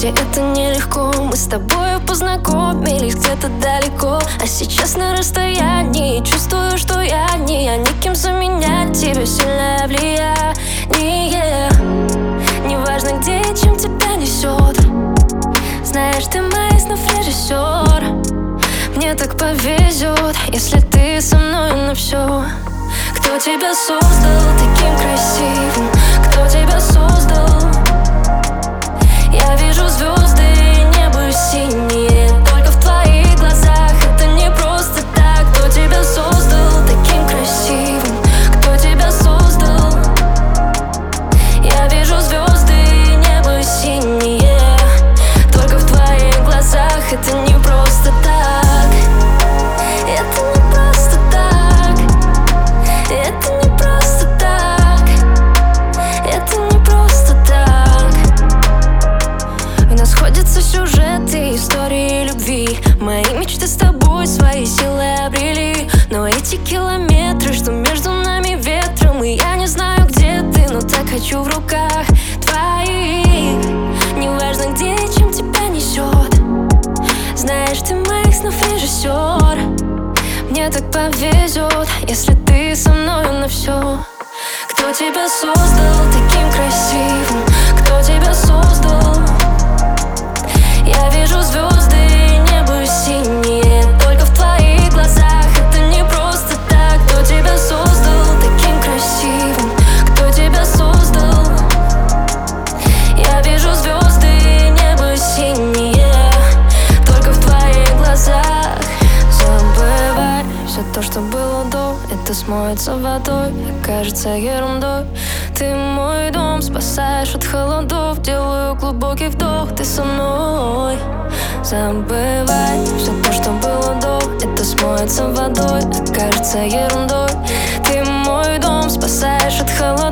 Прежде это нелегко, мы с тобой познакомились где-то далеко, а сейчас на расстоянии чувствую, что я не кем заменять тебе сильное влияние. Неважно где и чем тебя несет, знаешь, ты моих снов режиссер. Мне так повезет, если ты со мной на все. Кто тебя создал таким красивым? Кто тебя создал? Я вижу звезды и небо синее только в твоих глазах. Это не просто так. Кто тебя создал таким красивым? Кто тебя создал? Я вижу звезды и небо синее только в твоих глазах. Это не просто так. Это не просто так. Это не просто так. Это не просто так. У нас сходятся сюжеты, истории любви. Мои мечты с тобой свои силы обрели. Но эти километры, что между нами ветром, и я не знаю, где ты, но так хочу в руках твоих. Неважно где и чем тебя несет, знаешь, ты моих снов режиссер. Мне так повезет, если ты со мной на все. Кто тебя создал таким красивым? Кто тебя создал? Я вижу звезды и небо синее только в твоих глазах. Это не просто так. Кто тебя создал таким красивым? Кто тебя создал? Я вижу звезды и небо синее только в твоих глазах. Забывай все то, что было до, это смоется водой, кажется ерундой. Ты мой дом, спасаешь от холодов. Делаю глубокий вдох, ты со мной. Забывай все то, что было до, это смоется водой, кажется ерундой. Ты мой дом, спасаешь от холодов.